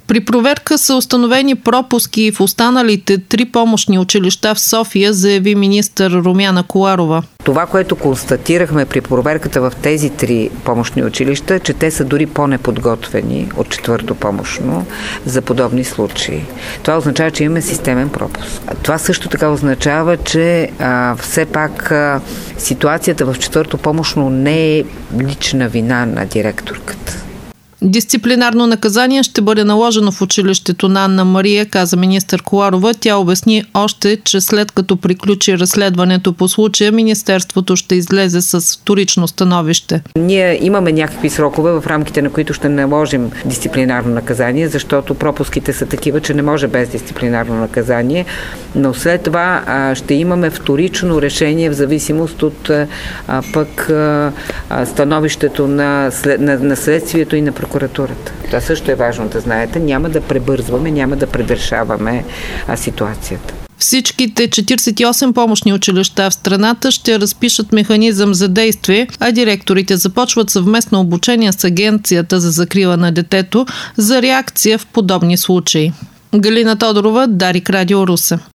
При проверка са установени пропуски в останалите 3 помощни училища в София, заяви министър Румяна Коларова. Това, което констатирахме при проверката в тези 3 помощни училища, че те са дори по-неподготвени от 4-то помощно за подобни случаи. Това означава, че имаме системен пропуск. Това също така означава, че все пак ситуацията в 4-то помощно не е лична вина на директорката. Дисциплинарно наказание ще бъде наложено в училището на Анна Мария, каза министър Коларова. Тя обясни още, че след като приключи разследването по случая, министерството ще излезе с вторично становище. Ние имаме някакви срокове, в рамките на които ще наложим дисциплинарно наказание, защото пропуските са такива, че не може без дисциплинарно наказание, но след това ще имаме вторично решение в зависимост от пък становището на следствието и на прокуратурата. Това също е важно да знаете. Няма да пребързваме, няма да предрешаваме ситуацията. Всичките 48 помощни училища в страната ще разпишат механизъм за действие, а директорите започват съвместно обучение с Агенцията за закрила на детето за реакция в подобни случаи. Галина Тодорова, Дарик Радио, Русе.